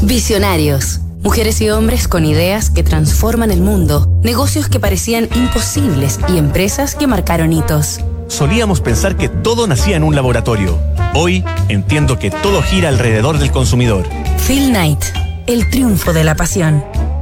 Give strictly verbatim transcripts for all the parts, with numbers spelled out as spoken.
Visionarios. Mujeres y hombres con ideas que transforman el mundo, negocios que parecían imposibles y empresas que marcaron hitos. Solíamos pensar que todo nacía en un laboratorio. Hoy entiendo que todo gira alrededor del consumidor. Phil Knight, el triunfo de la pasión.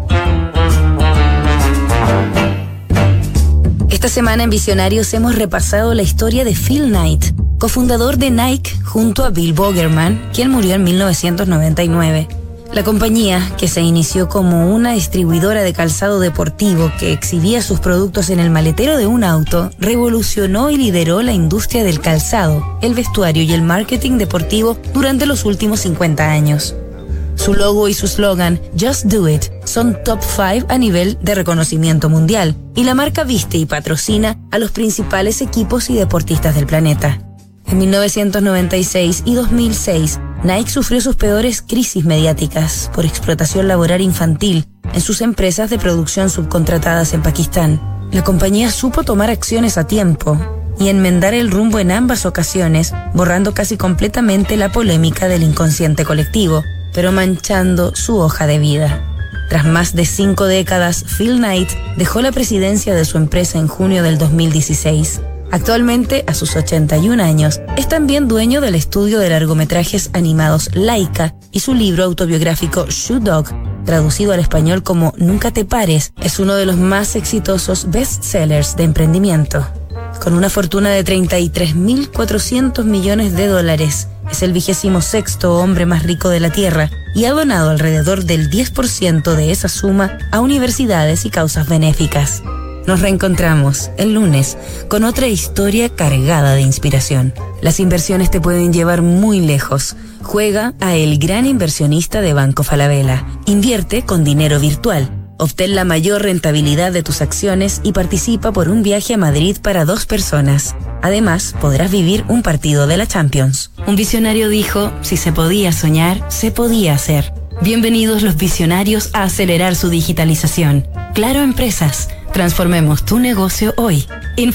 Esta semana en Visionarios hemos repasado la historia de Phil Knight, cofundador de Nike junto a Bill Bogerman, quien murió en mil novecientos noventa y nueve. La compañía, que se inició como una distribuidora de calzado deportivo que exhibía sus productos en el maletero de un auto, revolucionó y lideró la industria del calzado, el vestuario y el marketing deportivo durante los últimos cincuenta años. Su logo y su slogan, Just Do It, son top cinco a nivel de reconocimiento mundial, y la marca viste y patrocina a los principales equipos y deportistas del planeta. En mil novecientos noventa y seis y dos mil seis, Nike sufrió sus peores crisis mediáticas por explotación laboral infantil en sus empresas de producción subcontratadas en Pakistán. La compañía supo tomar acciones a tiempo y enmendar el rumbo en ambas ocasiones, borrando casi completamente la polémica del inconsciente colectivo, pero manchando su hoja de vida. Tras más de cinco décadas, Phil Knight dejó la presidencia de su empresa en junio del dos mil dieciséis. Actualmente, a sus ochenta y un años, es también dueño del estudio de largometrajes animados Laika y su libro autobiográfico Shoe Dog, traducido al español como Nunca te pares, es uno de los más exitosos bestsellers de emprendimiento. Con una fortuna de treinta y tres mil cuatrocientos millones de dólares, es el vigésimo sexto hombre más rico de la Tierra y ha donado alrededor del diez por ciento de esa suma a universidades y causas benéficas. Nos reencontramos el lunes con otra historia cargada de inspiración. Las inversiones te pueden llevar muy lejos. Juega a El Gran Inversionista de Banco Falabella. Invierte con dinero virtual. Obtén la mayor rentabilidad de tus acciones y participa por un viaje a Madrid para dos personas. Además, podrás vivir un partido de la Champions. Un visionario dijo, si se podía soñar, se podía hacer. Bienvenidos los visionarios a acelerar su digitalización. Claro Empresas. Transformemos tu negocio hoy. Info